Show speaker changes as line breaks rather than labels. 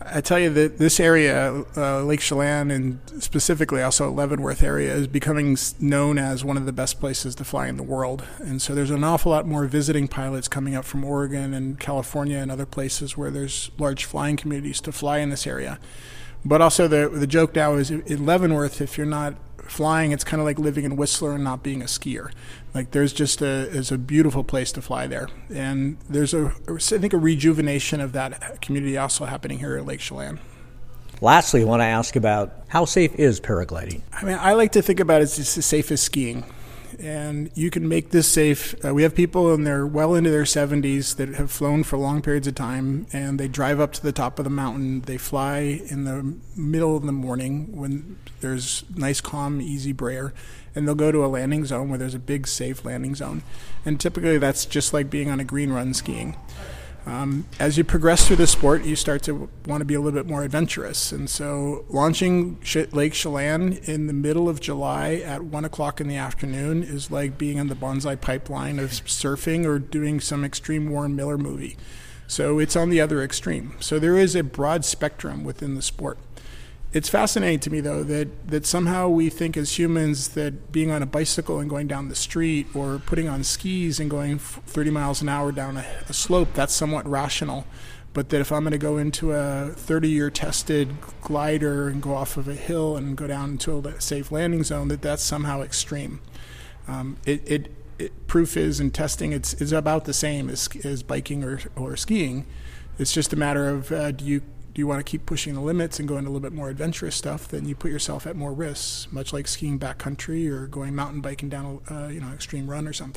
I tell you that this area, Lake Chelan, and specifically also Leavenworth area, is becoming known as one of the best places to fly in the world. And so there's an awful lot more visiting pilots coming up from Oregon and California and other places where there's large flying communities to fly in this area. But also the joke now is in Leavenworth, if you're not flying, it's kind of like living in Whistler and not being a skier. Like there's just is a beautiful place to fly there. And there's I think a rejuvenation of that community also happening here at Lake Chelan.
Lastly, I want to ask about how safe is paragliding?
I mean, I like to think about it as just as safe as skiing. And you can make this safe. We have people they're well into their 70s that have flown for long periods of time, and they drive up to the top of the mountain. They fly in the middle of the morning when there's nice, calm, easy brayer, and they'll go to a landing zone where there's a big, safe landing zone. And typically that's just like being on a green run skiing. As you progress through the sport, you start to want to be a little bit more adventurous. And so launching Lake Chelan in the middle of July at 1 o'clock in the afternoon is like being on the Bonsai Pipeline of surfing or doing some extreme Warren Miller movie. So it's on the other extreme. So there is a broad spectrum within the sport. It's fascinating to me, though, that somehow we think as humans that being on a bicycle and going down the street or putting on skis and going 30 miles an hour down a slope, that's somewhat rational. But that if I'm going to go into a 30-year tested glider and go off of a hill and go down into a safe landing zone, that's somehow extreme. Proof is in testing it's about the same as biking or skiing. It's just a matter of do you want to keep pushing the limits and go into a little bit more adventurous stuff, then you put yourself at more risks, much like skiing backcountry or going mountain biking down extreme run or something.